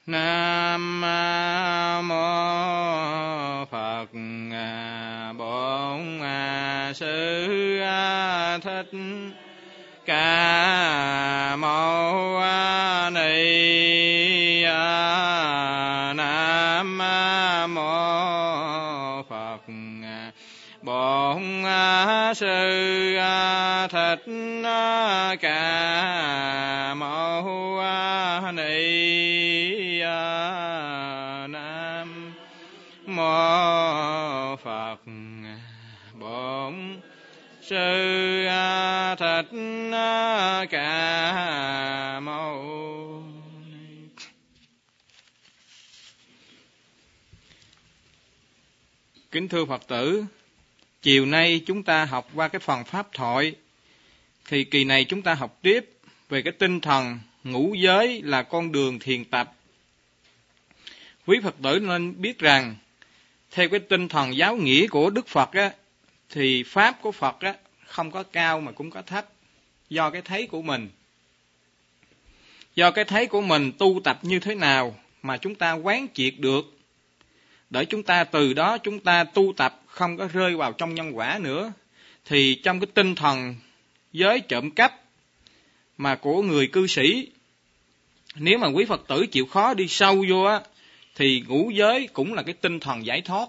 Nam mô Phật. Bổn Sư Thích Ca Mâu Ni. Nam mô Phật. Bổn Sư Thích Ca Mâu Ni. Nam mô Phật. Bổn Sư Thích Ca Mâu Ni. Kính thưa Phật tử, chiều nay chúng ta học qua cái phần pháp thoại. Thì kỳ này chúng ta học tiếp về cái tinh thần ngũ giới là con đường thiền tập. Quý Phật tử nên biết rằng theo cái tinh thần giáo nghĩa của Đức Phật á, thì pháp của Phật á, không có cao mà cũng có thấp, do cái thấy của mình. Do cái thấy của mình tu tập như thế nào mà chúng ta quán triệt được, để chúng ta từ đó chúng ta tu tập không có rơi vào trong nhân quả nữa. Thì trong cái tinh thần giới trộm cắp mà của người cư sĩ, nếu mà quý Phật tử chịu khó đi sâu vô á, thì ngũ giới cũng là cái tinh thần giải thoát.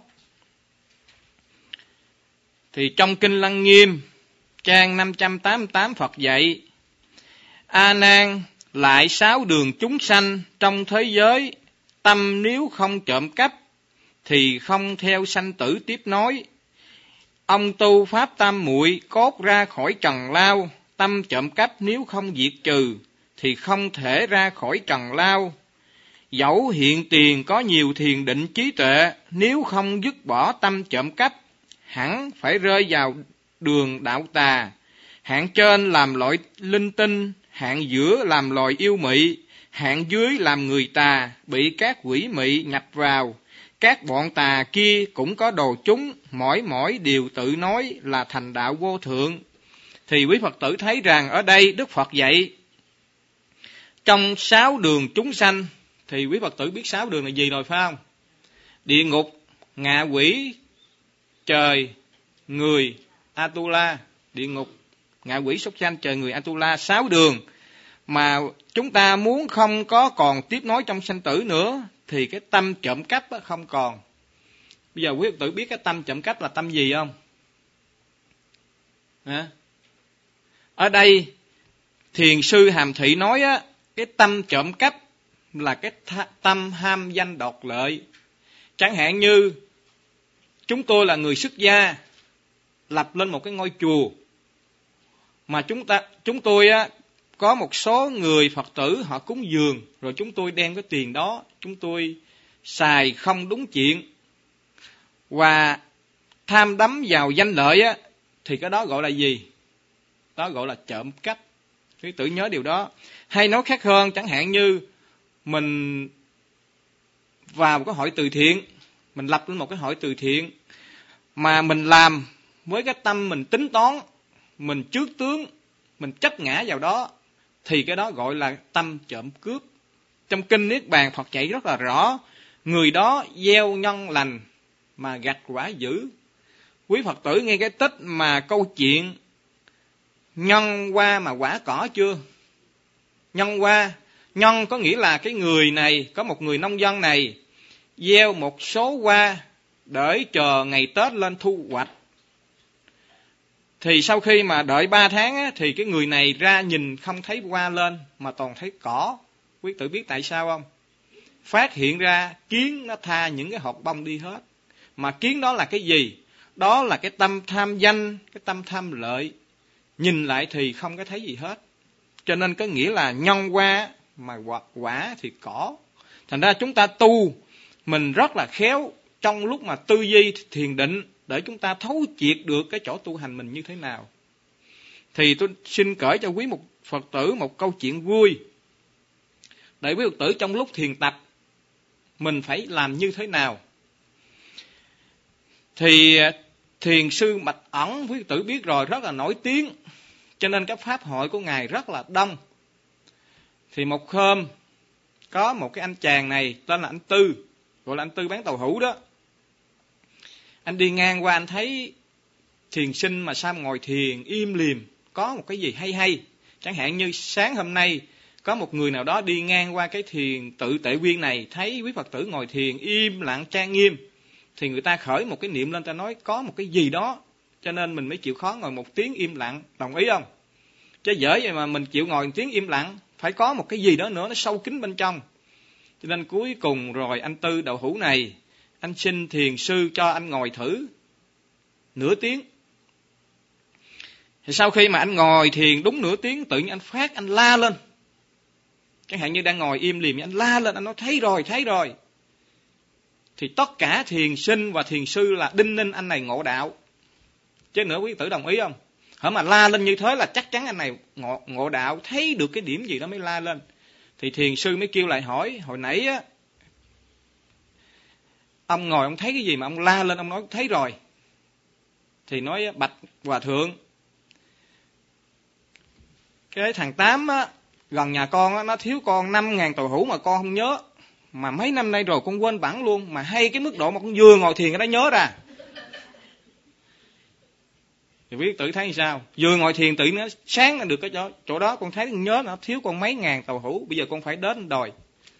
Thì trong Kinh Lăng Nghiêm trang 588 Phật dạy: A Nan, lại 6 đường chúng sanh trong thế giới, tâm nếu không trộm cắp thì không theo sanh tử tiếp nối. Ông tu pháp tam muội cốt ra khỏi trần lao, tâm trộm cắp nếu không diệt trừ thì không thể ra khỏi trần lao. Dẫu hiện tiền có nhiều thiền định trí tuệ, nếu không dứt bỏ tâm trộm cắp, hẳn phải rơi vào đường đạo tà. Hạng trên làm loại linh tinh, hạng giữa làm loài yêu mị, hạng dưới làm người tà, bị các quỷ mị nhập vào. Các bọn tà kia cũng có đồ chúng, mỗi đều tự nói là thành đạo vô thượng. Thì quý Phật tử thấy rằng ở đây Đức Phật dạy trong 6 đường chúng sanh. Thì quý Phật tử biết 6 đường là gì rồi phải không? Địa ngục, ngạ quỷ, trời, người, Atula. Địa ngục, ngạ quỷ, súc sanh, trời, người, Atula. 6 đường mà chúng ta muốn không có còn tiếp nối trong sanh tử nữa thì cái tâm trộm cắp không còn. Bây giờ quý Phật tử biết cái tâm trộm cắp là tâm gì không? Ở đây thiền sư Hàm Thị nói á, cái tâm trộm cắp là cái tâm ham danh đoạt lợi. Chẳng hạn như chúng tôi là người xuất gia, lập lên một cái ngôi chùa mà chúng tôi á, có một số người Phật tử họ cúng dường, rồi chúng tôi đem cái tiền đó chúng tôi xài không đúng chuyện và tham đắm vào danh lợi á, thì cái đó gọi là gì? Đó gọi là trộm cắp. Quý tử nhớ điều đó. Hay nói khác hơn, chẳng hạn như mình vào một cái hội từ thiện, mình lập lên một cái hội từ thiện mà mình làm với cái tâm mình tính toán, mình trước tướng, mình chấp ngã vào đó, thì cái đó gọi là tâm trộm cướp. Trong Kinh Niết Bàn Phật dạy rất là rõ, người đó gieo nhân lành mà gặt quả dữ. Quý Phật tử nghe cái tích mà câu chuyện nhân hoa mà quả cỏ chưa? Nhân hoa, nhân có nghĩa là cái người này, có một người nông dân này gieo một số hoa để chờ ngày Tết lên thu hoạch. Thì sau khi mà đợi 3 tháng á, thì cái người này ra nhìn không thấy hoa lên mà toàn thấy cỏ. Quý tử biết tại sao không? Phát hiện ra kiến nó tha những cái hột bông đi hết. Mà kiến đó là cái gì? Đó là cái tâm tham danh, cái tâm tham lợi. Nhìn lại thì không có thấy gì hết. Cho nên có nghĩa là nhân hoa mà quả thì cỏ. Thành ra chúng ta tu mình rất là khéo trong lúc mà tư duy thiền định để chúng ta thấu triệt được cái chỗ tu hành mình như thế nào. Thì tôi xin kể cho quý một Phật tử một câu chuyện vui. Để quý Phật tử trong lúc thiền tập mình phải làm như thế nào. Thì thiền sư Bạch Ẩn, quý Phật tử biết rồi, rất là nổi tiếng. Cho nên các pháp hội của Ngài rất là đông. Thì một hôm có một cái anh chàng này tên là anh Tư, gọi là anh Tư bán tàu hũ đó. Anh đi ngang qua anh thấy thiền sinh mà sao ngồi thiền im lìm, có một cái gì hay hay. Chẳng hạn như sáng hôm nay có một người nào đó đi ngang qua cái thiền tự Tệ Quyên này, thấy quý Phật tử ngồi thiền im lặng trang nghiêm, thì người ta khởi một cái niệm lên, ta nói có một cái gì đó, cho nên mình mới chịu khó ngồi một tiếng im lặng, đồng ý không? Chứ dễ vậy mà mình chịu ngồi một tiếng im lặng, phải có một cái gì đó nữa nó sâu kín bên trong. Cho nên cuối cùng rồi anh Tư đậu hũ này, anh xin thiền sư cho anh ngồi thử nửa tiếng. Thì sau khi mà anh ngồi thiền đúng nửa tiếng, tự nhiên anh phát, anh la lên. Chẳng hạn như đang ngồi im lìm, anh la lên, anh nói thấy rồi, thấy rồi. Thì tất cả thiền sinh và thiền sư là đinh ninh anh này ngộ đạo. Chứ nữa quý tử đồng ý không? Hở mà la lên như thế là chắc chắn anh này ngộ đạo, thấy được cái điểm gì đó mới la lên. Thì thiền sư mới kêu lại hỏi, hồi nãy á, ông ngồi ông thấy cái gì mà ông la lên, ông nói thấy rồi. Thì nói bạch hòa thượng, cái thằng Tám á, gần nhà con á, nó thiếu con 5.000 tàu hũ mà con không nhớ. Mà mấy năm nay rồi con quên bẵng luôn. Mà hay cái mức độ mà con vừa ngồi thiền nó nhớ ra. Thì quý tử thấy sao? Vừa ngồi thiền tự nó sáng được cái chỗ đó, con thấy con nhớ nó thiếu con mấy ngàn tàu hũ, bây giờ con phải đến đòi.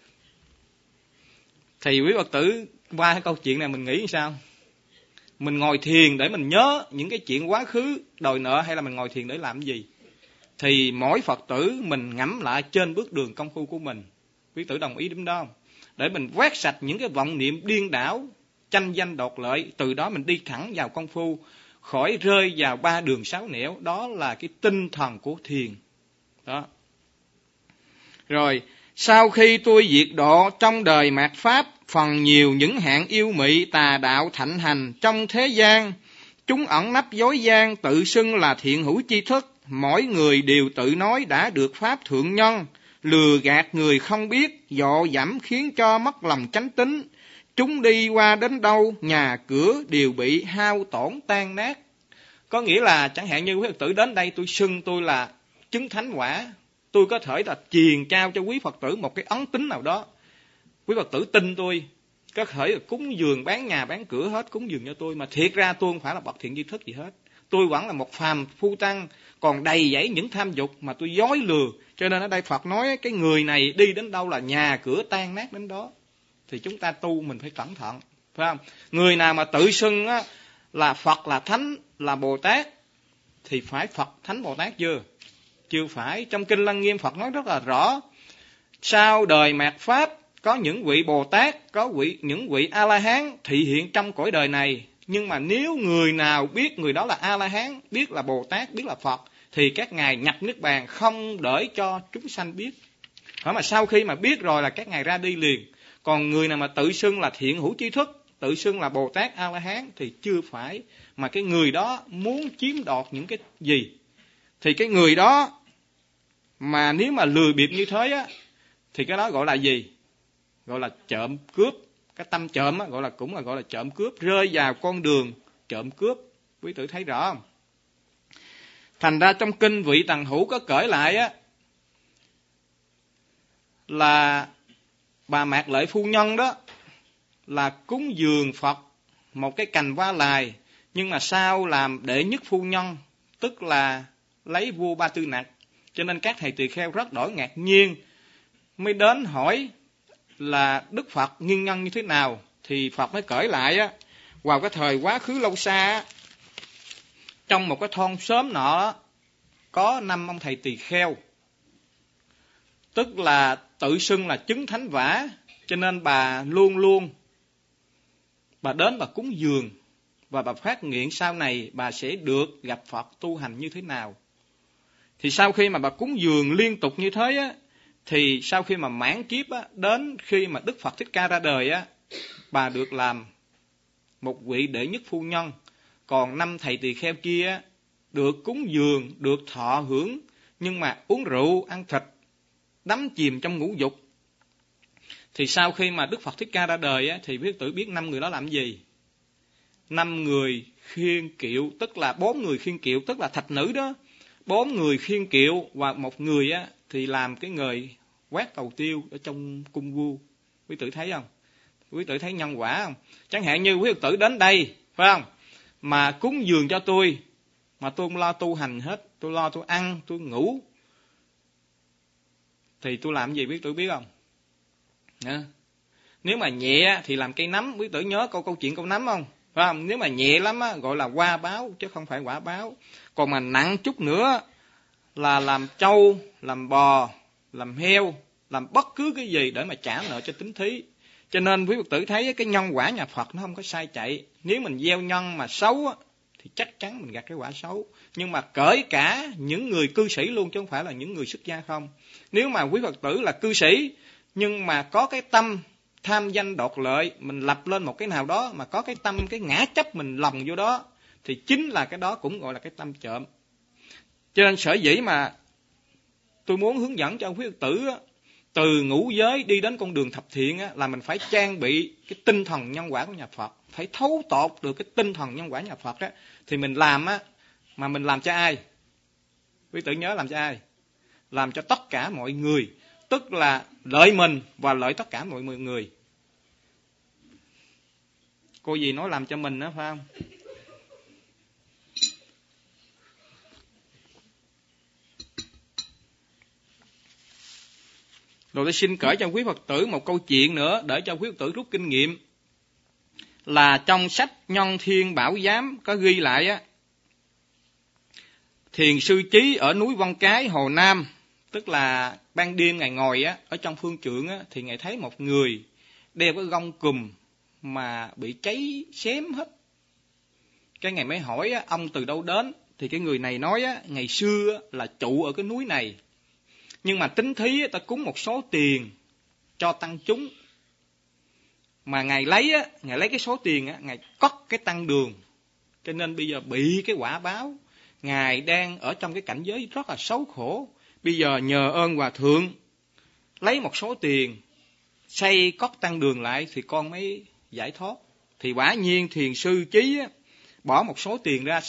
Thì quý Phật tử qua cái câu chuyện này mình nghĩ sao? Mình ngồi thiền để mình nhớ những cái chuyện quá khứ đòi nợ, hay là mình ngồi thiền để làm cái gì? Thì mỗi Phật tử mình ngẫm lại trên bước đường công phu của mình. Quý tử đồng ý đúng đó không? Để mình quét sạch những cái vọng niệm điên đảo, tranh danh đoạt lợi, từ đó mình đi thẳng vào công phu, khỏi rơi vào ba đường sáu nẻo. Đó là cái tinh thần của thiền đó. Rồi sau khi tôi diệt độ trong đời mạt Pháp, phần nhiều những hạng yêu mị tà đạo thạnh hành trong thế gian, chúng ẩn nấp dối gian, tự xưng là thiện hữu tri thức. Mỗi người đều tự nói đã được pháp thượng nhân, lừa gạt người không biết, dọ dẫm khiến cho mất lòng chánh tín. Chúng đi qua đến đâu, nhà cửa đều bị hao tổn tan nát. Có nghĩa là chẳng hạn như quý Phật tử đến đây, tôi xưng tôi là chứng thánh quả, tôi có thể là truyền trao cho quý Phật tử một cái ấn tín nào đó. Quý Phật tử tin tôi, có thể là cúng dường bán nhà bán cửa hết, cúng dường cho tôi, mà thiệt ra tôi không phải là bậc thiện tri thức gì hết. Tôi vẫn là một phàm phu tăng, còn đầy dẫy những tham dục mà tôi dối lừa. Cho nên ở đây Phật nói cái người này đi đến đâu là nhà cửa tan nát đến đó. Thì chúng ta tu mình phải cẩn thận, phải không? Người nào mà tự xưng á, là Phật, là Thánh, là Bồ Tát, thì phải Phật, Thánh, Bồ Tát chưa? Chưa phải. Trong Kinh Lăng Nghiêm Phật nói rất là rõ. Sau đời mạt Pháp, có những vị Bồ Tát, có những vị A-la-hán thị hiện trong cõi đời này. Nhưng mà nếu người nào biết người đó là A-la-hán, biết là Bồ Tát, biết là Phật, thì các ngài nhập niết bàn không để cho chúng sanh biết. Hỏi mà sau khi mà biết rồi là các ngài ra đi liền. Còn người nào mà tự xưng là thiện hữu tri thức, tự xưng là Bồ Tát A-la-hán thì chưa phải. Mà cái người đó muốn chiếm đoạt những cái gì, thì cái người đó mà nếu mà lừa bịp như thế á, thì cái đó gọi là gì? Gọi là trộm cướp. Cái tâm trộm á, cũng là gọi là trộm cướp, rơi vào con đường trộm cướp. Quý tử thấy rõ không? Thành ra trong kinh Vị Tần Hữu có kể lại á, là bà Mạc Lệ Phu Nhân đó là cúng dường Phật một cái cành hoa lài, nhưng mà sao làm đệ nhất phu nhân, tức là lấy vua Ba Tư Nặc. Cho nên các thầy tỳ kheo rất đổi ngạc nhiên, mới đến hỏi là Đức Phật nguyên nhân như thế nào. Thì Phật mới kể lại á, vào cái thời quá khứ lâu xa, trong một cái thôn xóm nọ có 5 ông thầy tỳ kheo, tức là tự xưng là chứng thánh vã. Cho nên bà luôn luôn bà đến bà cúng dường, và bà phát nguyện sau này bà sẽ được gặp Phật tu hành như thế nào. Thì sau khi mà bà cúng dường liên tục như thế á, thì sau khi mà mãn kiếp á, đến khi mà Đức Phật Thích Ca ra đời á, bà được làm một vị đệ nhất phu nhân. Còn 5 thầy tỳ kheo kia á, được cúng dường, được thọ hưởng, nhưng mà uống rượu, ăn thịt, đắm chìm trong ngũ dục. Thì sau khi mà Đức Phật Thích Ca ra đời á, thì quý tử biết 5 người đó làm gì? 5 người khiêng kiệu, tức là 4 người khiêng kiệu, tức là thạch nữ đó. 4 người khiêng kiệu và 1 người á, thì làm cái người quét cầu tiêu ở trong cung vua. Quý tử thấy không? Quý tử thấy nhân quả không? Chẳng hạn như quý Phật tử đến đây, phải không? Mà cúng dường cho tôi, mà tôi không lo tu hành hết, tôi lo tôi ăn, tôi ngủ, thì tôi làm gì quý Phật tử biết không? Nếu mà nhẹ thì làm cây nấm, quý Phật tử nhớ câu chuyện câu nấm không? Phải không? Nếu mà nhẹ lắm á, gọi là hoa báo chứ không phải quả báo. Còn mà nặng chút nữa là làm trâu, làm bò, làm heo, làm bất cứ cái gì để mà trả nợ cho tín thí. Cho nên quý Phật tử thấy cái nhân quả nhà Phật nó không có sai chạy. Nếu mình gieo nhân mà xấu á, thì chắc chắn mình gặt cái quả xấu. Nhưng mà kể cả những người cư sĩ luôn, chứ không phải là những người xuất gia không. Nếu mà quý Phật tử là cư sĩ nhưng mà có cái tâm tham danh đoạt lợi, mình lập lên một cái nào đó mà có cái tâm, cái ngã chấp mình lồng vô đó, thì chính là cái đó cũng gọi là cái tâm trộm. Cho nên sở dĩ mà tôi muốn hướng dẫn cho quý Phật tử từ ngũ giới đi đến con đường thập thiện là mình phải trang bị cái tinh thần nhân quả của nhà Phật, phải thấu tột được cái tinh thần nhân quả nhà Phật đó, thì mình làm mà mình làm cho ai? Quý tử nhớ làm cho ai? Làm cho tất cả mọi người, tức là lợi mình và lợi tất cả mọi người. Cô gì nói làm cho mình đó phải không? Rồi tôi xin kể cho quý Phật tử một câu chuyện nữa để cho quý Phật tử rút kinh nghiệm. Là trong sách Nhân Thiên Bảo Giám có ghi lại Thiền sư Chí ở núi Vân Cái, Hồ Nam, tức là ban đêm Ngài ngồi ở trong phương trượng thì Ngài thấy một người đeo cái gông cùm mà bị cháy xém hết. Cái Ngài mới hỏi ông từ đâu đến, thì cái người này nói ngày xưa là trụ ở cái núi này, nhưng mà tín thí ta cúng một số tiền cho tăng chúng, mà Ngài lấy cái số tiền Ngài cất cái tăng đường, cho nên bây giờ bị cái quả báo. Ngài đang ở trong cái cảnh giới rất là xấu khổ. Bây giờ nhờ ơn Hòa Thượng lấy một số tiền xây cất tăng đường lại thì con mới giải thoát. Thì quả nhiên Thiền sư Chí bỏ một số tiền ra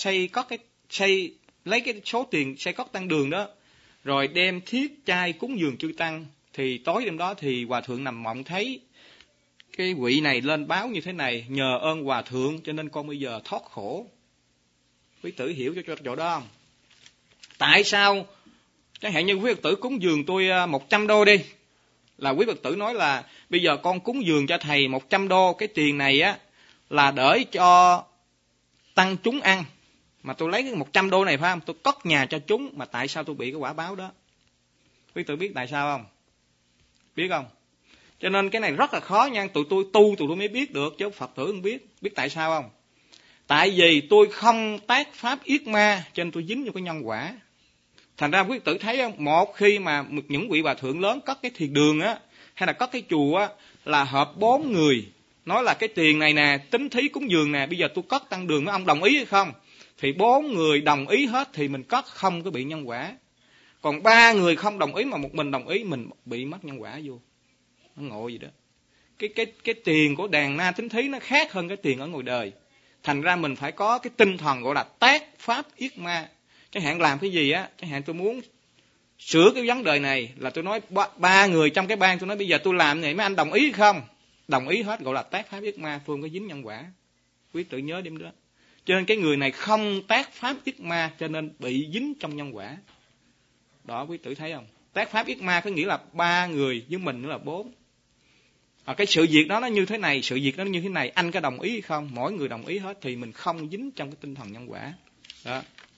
lấy cái số tiền xây cất tăng đường đó, rồi đem thiết chay cúng dường chư tăng. Thì tối đêm đó thì Hòa Thượng nằm mộng thấy cái vị này lên báo như thế này: nhờ ơn Hòa Thượng cho nên con bây giờ thoát khổ. Quý tử hiểu cho chỗ đó không? Tại sao chẳng hạn như quý Phật tử cúng dường tôi 100 đô đi, là quý Phật tử nói là bây giờ con cúng dường cho thầy 100 đô, cái tiền này là để cho tăng chúng ăn, mà tôi lấy cái 100 đô này phải không, tôi cất nhà cho chúng, mà tại sao tôi bị cái quả báo đó? Quý tử biết tại sao không? Biết không? Cho nên cái này rất là khó nha, tụi tôi mới biết được, chứ Phật tử không biết. Biết tại sao không? Tại vì tôi không tác pháp yết ma, cho nên tôi dính vô cái nhân quả. Thành ra quý tử thấy không, một khi mà những vị Hòa Thượng lớn cất cái thiền đường hay là cất cái chùa là hợp 4 người, nói là cái tiền này nè, tín thí cúng dường nè, bây giờ tôi cất tăng đường, ông đồng ý hay không? Thì 4 người đồng ý hết thì mình cất không có bị nhân quả. Còn 3 người không đồng ý mà một mình đồng ý, mình bị mất nhân quả vô. Nó ngộ gì đó. Cái tiền của đàn na tín thí nó khác hơn cái tiền ở ngoài đời. Thành ra mình phải có cái tinh thần gọi là tác pháp yết ma. Chẳng hạn làm cái gì chẳng hạn tôi muốn sửa cái vấn đề này, là tôi nói 3 người trong cái ban, tôi nói bây giờ tôi làm này mấy anh đồng ý không? Đồng ý hết, gọi là tác pháp yết ma, tôi không có dính nhân quả. Quý tự nhớ điểm đó. Cho nên cái người này không tác pháp yết ma, cho nên bị dính trong nhân quả. Đó, quý tử thấy không? Tác pháp yết ma có nghĩa là 3 người, với mình nữa là 4. Cái sự việc đó nó như thế này, sự việc đó nó như thế này, anh có đồng ý hay không? Mỗi người đồng ý hết thì mình không dính trong cái tinh thần nhân quả. Đó.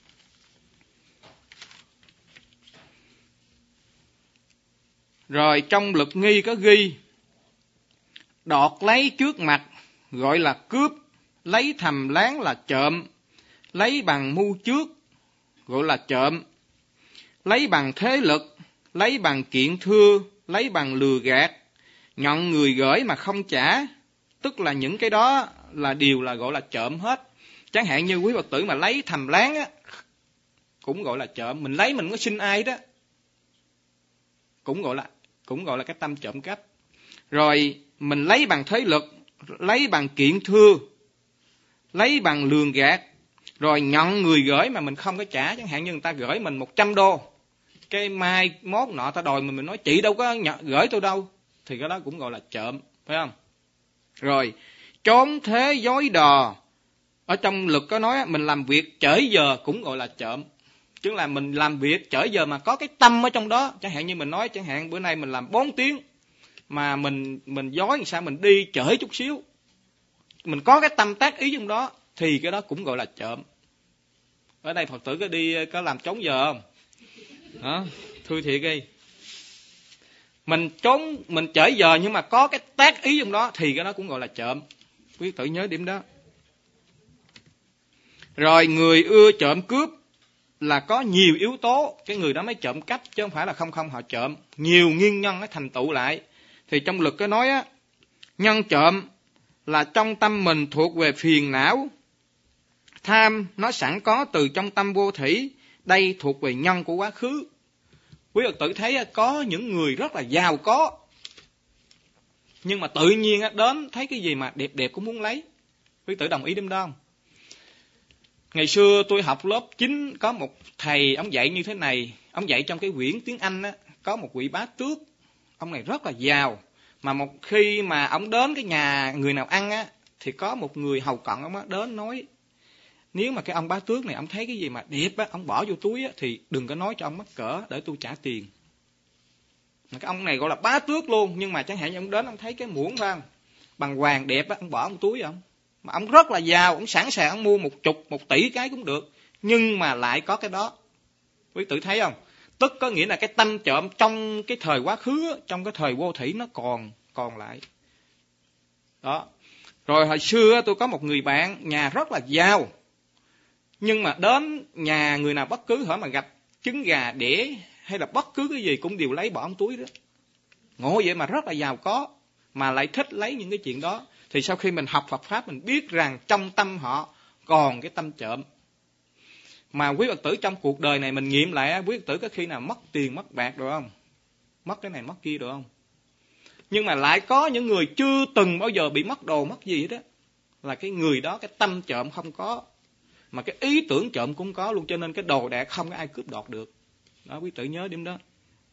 Rồi trong Lực Nghi có ghi: đoạt lấy trước mặt gọi là cướp, lấy thầm láng là trộm, lấy bằng mưu trước gọi là trộm, lấy bằng thế lực, lấy bằng kiện thưa, lấy bằng lừa gạt, nhận người gửi mà không trả, tức là những cái đó là điều là gọi là trộm hết. Chẳng hạn như quý Phật tử mà lấy thầm láng cũng gọi là trộm. Mình lấy mình có xin ai đó cũng gọi là cái tâm trộm cắp. Rồi mình lấy bằng thế lực, lấy bằng kiện thưa, lấy bằng lường gạt, rồi nhận người gửi mà mình không có trả. Chẳng hạn như người ta gửi mình 100 đô, cái mai mốt nọ ta đòi mình nói chị đâu có gửi tôi đâu, thì cái đó cũng gọi là trộm, phải không? Rồi trốn thế dối đò, ở trong luật có nói mình làm việc trễ giờ cũng gọi là trộm. Chứ là mình làm việc trễ giờ mà có cái tâm ở trong đó, chẳng hạn như mình nói, chẳng hạn bữa nay mình làm 4 tiếng mà mình dối làm sao mình đi trễ chút xíu, mình có cái tâm tác ý trong đó, thì cái đó cũng gọi là trộm. Ở đây Phật tử có làm trốn giờ không? Đó, thưa thiệt đi. Mình trễ giờ nhưng mà có cái tác ý trong đó thì cái đó cũng gọi là trộm. Quý Phật tử nhớ điểm đó. Rồi người ưa trộm cướp là có nhiều yếu tố, cái người đó mới trộm cắp, chứ không phải là không họ trộm. Nhiều nguyên nhân nó thành tụ lại. Thì trong luật có nói á, nhân trộm là trong tâm mình thuộc về phiền não. Tham nó sẵn có từ trong tâm vô thủy, đây thuộc về nhân của quá khứ. Quý Phật tử thấy có những người rất là giàu có, nhưng mà tự nhiên đến thấy cái gì mà đẹp đẹp cũng muốn lấy. Quý Phật tử đồng ý điểm đó không? Ngày xưa tôi học lớp 9, có một thầy, ông dạy như thế này, ông dạy trong cái quyển tiếng Anh á, có một vị bá tước, ông này rất là giàu, mà một khi mà ông đến cái nhà người nào ăn á, thì có một người hầu cận ông á đến nói, nếu mà cái ông bá tước này ông thấy cái gì mà đẹp á, ông bỏ vô túi á, thì đừng có nói cho ông mắc cỡ để tôi trả tiền. Cái ông này gọi là bá tước luôn, nhưng mà chẳng hạn như ông đến ông thấy cái muỗng phải không, bằng vàng đẹp á, ông bỏ trong túi ông. Mà ông rất là giàu, ông sẵn sàng ông mua 1 tỷ cái cũng được, nhưng mà lại có cái đó. Quý tử thấy không? Tức có nghĩa là cái tâm trộm trong cái thời quá khứ, trong cái thời vô thủy nó còn lại. Đó. Rồi hồi xưa tôi có một người bạn nhà rất là giàu, nhưng mà đến nhà người nào bất cứ hỏi mà gặp trứng gà đẻ hay là bất cứ cái gì cũng đều lấy bỏ trong túi đó. Ngộ vậy mà rất là giàu có, mà lại thích lấy những cái chuyện đó. Thì sau khi mình học Phật Pháp, mình biết rằng trong tâm họ còn cái tâm trộm. Mà quý Phật tử trong cuộc đời này mình nghiệm lại, quý Phật tử có khi nào mất tiền, mất bạc được không? Mất cái này, mất kia được không? Nhưng mà lại có những người chưa từng bao giờ bị mất đồ, mất gì hết đó. Là cái người đó, cái tâm trộm không có, mà cái ý tưởng trộm cũng có luôn, cho nên cái đồ đạc không có ai cướp đoạt được. Đó, quý Phật tử nhớ điểm đó.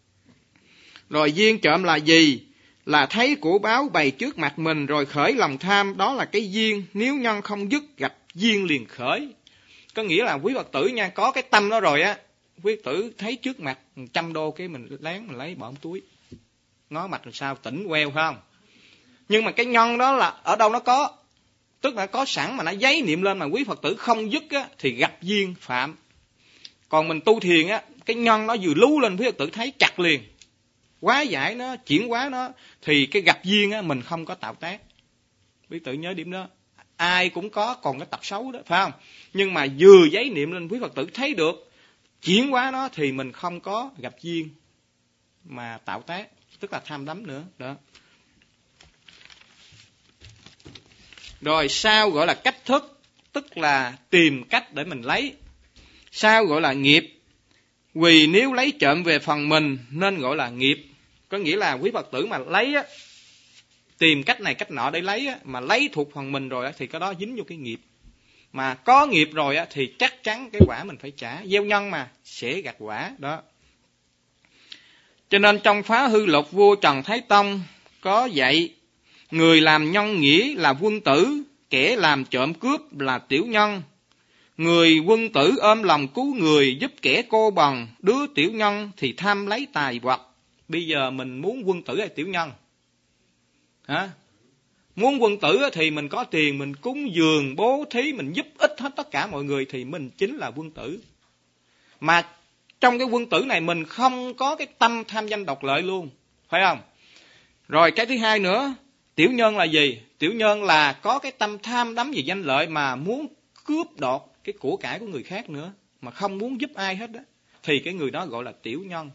Rồi duyên trộm là gì? Là thấy của báo bày trước mặt mình rồi khởi lòng tham, đó là cái duyên. Nếu nhân không dứt, gặp duyên liền khởi. Có nghĩa là quý Phật tử nha, có cái tâm đó rồi á, quý Phật tử thấy trước mặt 100 đô cái mình lén mình lấy bỏ trong túi, ngó mặt làm sao tỉnh queo phải không? Nhưng mà cái nhân đó là ở đâu nó có, tức là có sẵn mà nó giấy niệm lên, mà quý Phật tử không dứt á, thì gặp duyên phạm. Còn mình tu thiền á, cái nhân nó vừa lú lên quý Phật tử thấy chặt liền, hóa giải nó, chuyển hóa nó, thì cái gặp duyên á, mình không có tạo tác. Quý Phật tử nhớ điểm đó. Ai cũng có còn cái tật xấu đó, phải không? Nhưng mà vừa giấy niệm lên quý Phật tử thấy được, chuyển hóa nó, thì mình không có gặp duyên mà tạo tác, tức là tham đắm nữa. Đó. Rồi sao gọi là cách thức, tức là tìm cách để mình lấy. Sao gọi là nghiệp? Vì nếu lấy trộm về phần mình nên gọi là nghiệp. Có nghĩa là quý Phật tử mà lấy á, tìm cách này cách nọ để lấy á, mà lấy thuộc phần mình rồi á, thì cái đó dính vô cái nghiệp. Mà có nghiệp rồi á, thì chắc chắn cái quả mình phải trả. Gieo nhân mà, sẽ gặt quả. Đó. Cho nên trong Phá Hư Lục, vua Trần Thái Tông có dạy, người làm nhân nghĩa là quân tử, kẻ làm trộm cướp là tiểu nhân. Người quân tử ôm lòng cứu người, giúp kẻ cô bần, đứa tiểu nhân thì tham lấy tài vật. Bây giờ mình muốn quân tử hay tiểu nhân? Hả? Muốn quân tử thì mình có tiền, mình cúng dường, bố thí, mình giúp ích hết tất cả mọi người thì mình chính là quân tử. Mà trong cái quân tử này mình không có cái tâm tham danh độc lợi luôn, phải không? Rồi cái thứ hai nữa, tiểu nhân là gì? Tiểu nhân là có cái tâm tham đắm về danh lợi mà muốn cướp đoạt cái của cải của người khác nữa, mà không muốn giúp ai hết đó, thì cái người đó gọi là tiểu nhân.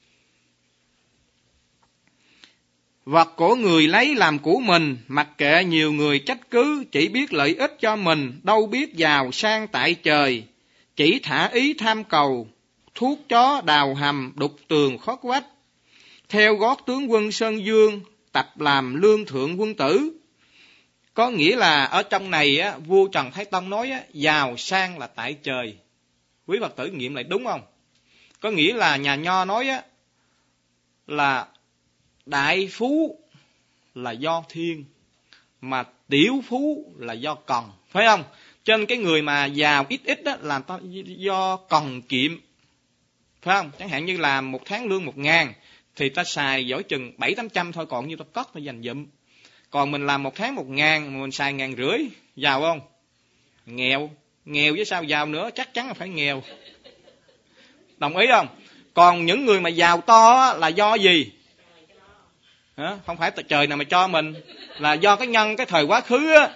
Vật của người lấy làm của mình, mặc kệ nhiều người trách cứ, chỉ biết lợi ích cho mình, đâu biết giàu sang tại trời, chỉ thả ý tham cầu, thuốc chó đào hầm, đục tường khót vách, theo gót tướng quân Sơn Dương, tập làm lương thượng quân tử. Có nghĩa là ở trong này á, vua Trần Thái Tông nói á, giàu sang là tại trời. Quý Phật tử nghiệm lại đúng không? Có nghĩa là nhà Nho nói á, là đại phú là do thiên, mà tiểu phú là do cần, phải không? Cho nên cái người mà giàu ít đó là do cần kiệm, phải không? Chẳng hạn như là một tháng lương 1.000 thì ta xài giỏi chừng 700-800 thôi, còn như ta cất ta dành dụm. Còn mình làm một tháng 1.000 mình xài 1.500, giàu không? Nghèo. Nghèo chứ sao giàu nữa, chắc chắn là phải nghèo. Đồng ý không? Còn những người mà giàu to là do gì? Không phải trời nào mà cho mình, là do cái nhân cái thời quá khứ á.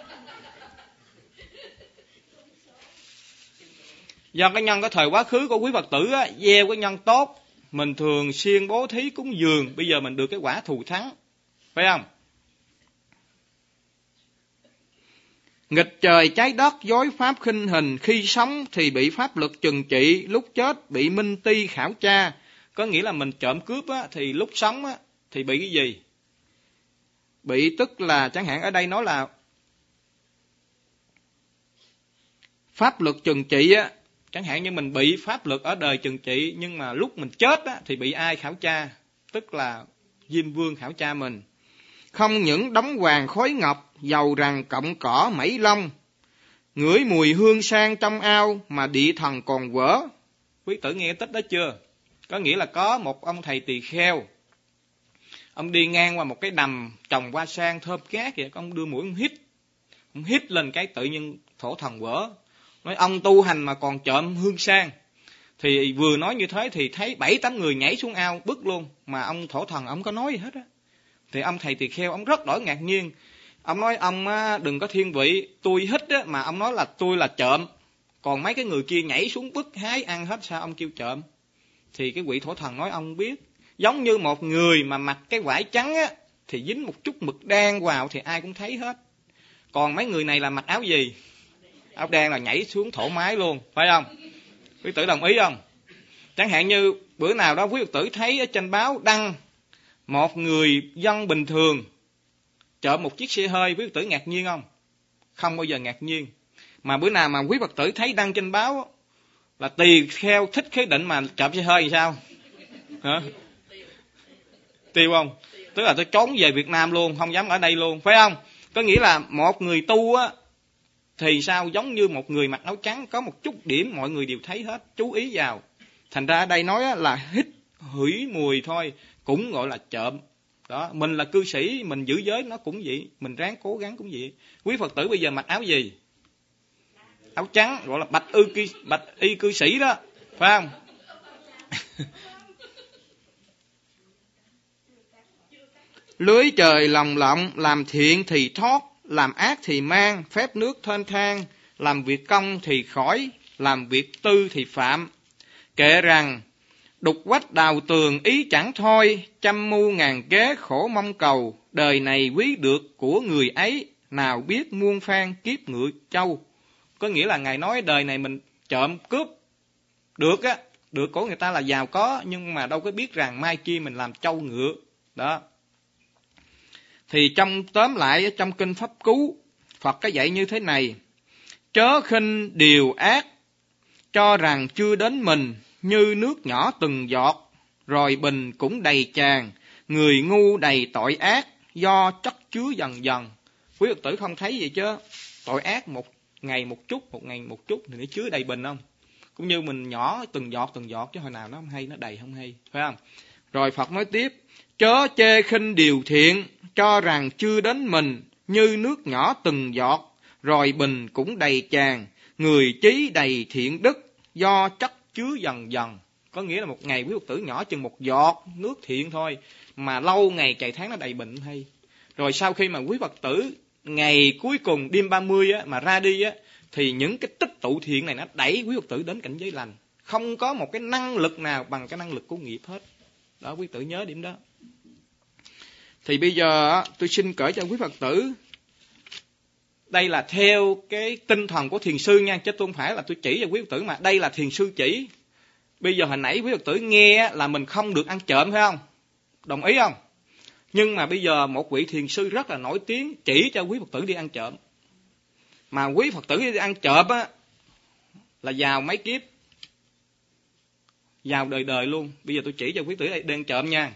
Do cái nhân cái thời quá khứ của quý Phật tử á, gieo cái nhân tốt, mình thường xuyên bố thí cúng dường, bây giờ mình được cái quả thù thắng, phải không? Nghịch trời trái đất, dối pháp khinh hình, khi sống thì bị pháp luật trừng trị, lúc chết bị minh ti khảo tra. Có nghĩa là mình trộm cướp á, thì lúc sống á, thì bị cái gì? Bị tức là chẳng hạn ở đây nói là pháp luật trừng trị á, chẳng hạn như mình bị pháp luật ở đời trừng trị, nhưng mà lúc mình chết á, thì bị ai khảo tra? Tức là Diêm Vương khảo tra mình. Không những đóng hoàng khói ngọc, dầu rằng cọng cỏ mẩy lông, ngửi mùi hương sang trong ao mà địa thần còn vỡ. Quý tử nghe tích đó chưa? Có nghĩa là có một ông thầy tỳ kheo, ông đi ngang qua một cái đầm trồng hoa sen thơm ngát vậy, ông đưa mũi ông hít lên cái tự nhiên thổ thần vỡ. Nói ông tu hành mà còn trộm hương sang. Thì vừa nói như thế thì thấy 7-8 người nhảy xuống ao bứt luôn, mà ông thổ thần ông có nói gì hết á. Thì ông thầy tỳ kheo ông rất đổi ngạc nhiên. Ông nói ông đừng có thiên vị, tôi hít á, mà ông nói là tôi là trộm, còn mấy cái người kia nhảy xuống bứt hái ăn hết, sao ông kêu trộm? Thì cái vị thổ thần nói ông biết, giống như một người mà mặc cái vải trắng á, thì dính một chút mực đen vào thì ai cũng thấy hết. Còn mấy người này là mặc áo gì? Áo đen là nhảy xuống thoải mái luôn, phải không? Quý tử đồng ý không? Chẳng hạn như bữa nào đó quý tử thấy ở trên báo đăng một người dân bình thường trộm một chiếc xe hơi, quý Phật tử ngạc nhiên không? Không bao giờ ngạc nhiên. Mà bữa nào mà quý Phật tử thấy đăng trên báo là tỳ kheo thích khế định mà trộm xe hơi thì sao? Hả? Tiêu không? Tức là tôi trốn về Việt Nam luôn, không dám ở đây luôn, phải không? Có nghĩa là một người tu á thì sao, giống như một người mặc áo trắng, có một chút điểm mọi người đều thấy hết, chú ý vào. Thành ra ở đây nói là hít hửi mùi thôi cũng gọi là trộm. Đó, mình là cư sĩ, mình giữ giới nó cũng vậy, mình ráng cố gắng cũng vậy. Quý Phật tử bây giờ mặc áo gì? Áo trắng, gọi là bạch y cư sĩ đó, phải không? Lưới trời lồng lộng, làm thiện thì thoát, làm ác thì mang, phép nước thênh thang, làm việc công thì khỏi, làm việc tư thì phạm. Kệ rằng đục quách đào tường ý chẳng thôi, trăm mưu ngàn kế khổ mong cầu, đời này quý được của người ấy, nào biết muôn phan kiếp ngựa châu. Có nghĩa là Ngài nói đời này mình trộm cướp được á, được của người ta là giàu có, nhưng mà đâu có biết rằng mai kia mình làm trâu ngựa. Đó. Thì trong tóm lại trong kinh Pháp Cú, Phật có dạy như thế này: chớ khinh điều ác, cho rằng chưa đến mình, như nước nhỏ từng giọt, rồi bình cũng đầy tràn, người ngu đầy tội ác, do chất chứa dần dần. Quý Phật tử không thấy vậy chứ? Tội ác một ngày một chút thì nó chứa đầy bình không? Cũng như mình nhỏ từng giọt chứ hồi nào nó không hay, nó đầy không hay, phải không? Rồi Phật nói tiếp: chớ chê khinh điều thiện, cho rằng chưa đến mình, như nước nhỏ từng giọt, rồi bình cũng đầy tràn, người trí đầy thiện đức, do chất chứa dần dần. Có nghĩa là một ngày quý Phật tử nhỏ chừng một giọt nước thiện thôi, mà lâu ngày chạy tháng nó đầy bệnh hay. Rồi sau khi mà quý Phật tử ngày cuối cùng đêm 30 á, mà ra đi á, thì những cái tích tụ thiện này nó đẩy quý Phật tử đến cảnh giới lành. Không có một cái năng lực nào bằng cái năng lực của nghiệp hết. Đó, quý tử nhớ điểm đó. Thì bây giờ tôi xin kể cho quý Phật tử, đây là theo cái tinh thần của thiền sư nha, chứ tôi không phải là tôi chỉ cho quý Phật tử, mà đây là thiền sư chỉ. Bây giờ hồi nãy quý Phật tử nghe là mình không được ăn trộm, phải không? Đồng ý không? Nhưng mà bây giờ một vị thiền sư rất là nổi tiếng chỉ cho quý Phật tử đi ăn trộm. Mà quý Phật tử đi ăn trộm á là vào mấy kiếp. giàu đời đời luôn. Bây giờ tôi chỉ cho quý tử đang trộm nha.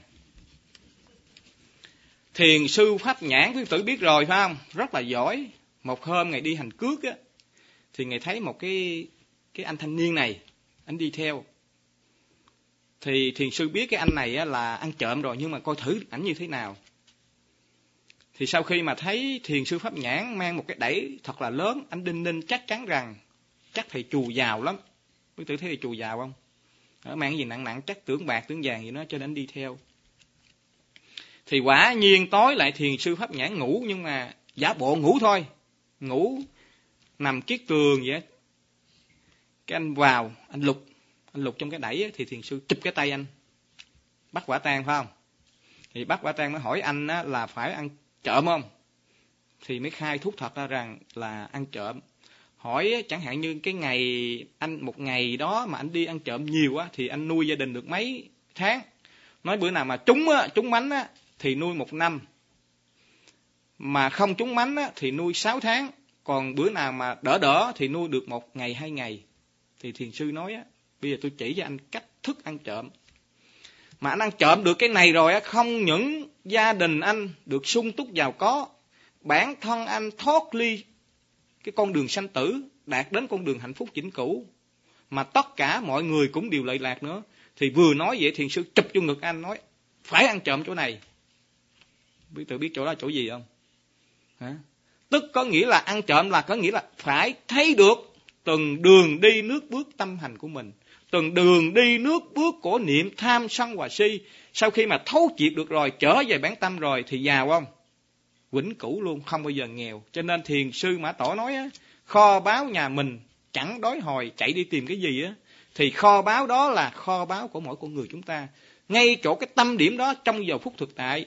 Thiền sư Pháp Nhãn quý tử biết rồi phải không? Rất là giỏi. Một hôm Ngài đi hành cước á, thì Ngài thấy một cái anh thanh niên này, anh đi theo. Thì thiền sư biết cái anh này á, là ăn trộm rồi, nhưng mà coi thử ảnh như thế nào. Thì sau khi mà thấy thiền sư Pháp Nhãn mang một cái đẩy thật là lớn, anh đinh ninh chắc chắn rằng chắc thầy chùa giàu lắm. Quý tử thấy thầy chùa giàu không? Mang cái gì nặng nặng chắc tưởng bạc tưởng vàng gì đó, cho nên anh đi theo. Thì quả nhiên tối lại thiền sư Pháp Nhãn ngủ, nhưng mà giả bộ ngủ thôi, ngủ nằm kiết tường vậy. Cái anh vào, anh lục trong cái đẩy thì thiền sư chụp cái tay anh, bắt quả tang phải không? Thì bắt quả tang mới hỏi anh là phải ăn trộm không? Thì mới khai thú thật ra rằng là ăn trộm. Hỏi chẳng hạn như cái ngày anh một ngày đó mà anh đi ăn trộm nhiều á, thì anh nuôi gia đình được mấy tháng? Nói bữa nào mà trúng mánh á thì nuôi 1 năm, mà không trúng mánh á thì nuôi 6 tháng, còn bữa nào mà đỡ thì nuôi được 1 ngày 2 ngày. Thì thiền sư nói á, bây giờ tôi chỉ cho anh cách thức ăn trộm. Mà anh ăn trộm được cái này rồi á, không những gia đình anh được sung túc giàu có, bản thân anh thoát ly cái con đường sanh tử, đạt đến con đường hạnh phúc vĩnh cửu, mà tất cả mọi người cũng đều lợi lạc nữa. Thì vừa nói vậy thiền sư chụp vô ngực anh nói phải ăn trộm chỗ này. Tự biết chỗ đó chỗ gì không? Hả? Tức có nghĩa là ăn trộm là có nghĩa là phải thấy được từng đường đi nước bước tâm hành của mình, từng đường đi nước bước của niệm tham sân và si. Sau khi mà thấu triệt được rồi, trở về bản tâm rồi thì giàu không? Vĩnh cửu luôn, không bao giờ nghèo. Cho nên thiền sư Mã Tổ nói á, kho báu nhà mình chẳng đói hồi chạy đi tìm cái gì á, thì kho báu đó là kho báu của mỗi con người chúng ta. Ngay chỗ cái tâm điểm đó trong giờ phút thực tại,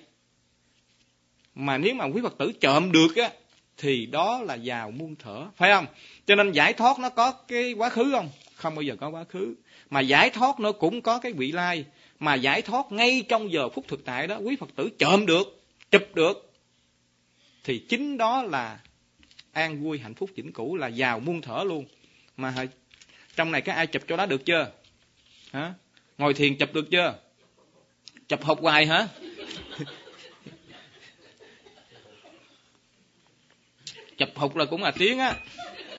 mà nếu mà quý Phật tử trộm được á, thì đó là giàu muôn thuở, phải không? Cho nên giải thoát nó có cái quá khứ không? Không bao giờ có quá khứ. Mà giải thoát nó cũng có cái vị lai. Mà giải thoát ngay trong giờ phút thực tại đó, quý Phật tử trộm được, chụp được, thì chính đó là an vui hạnh phúc vĩnh cửu, là giàu muôn thuở luôn. Mà trong này có ai chụp chỗ đó được chưa? Hả? Ngồi thiền chụp được chưa? Chụp học hoài hả? Chụp hụt là cũng là tiếng á.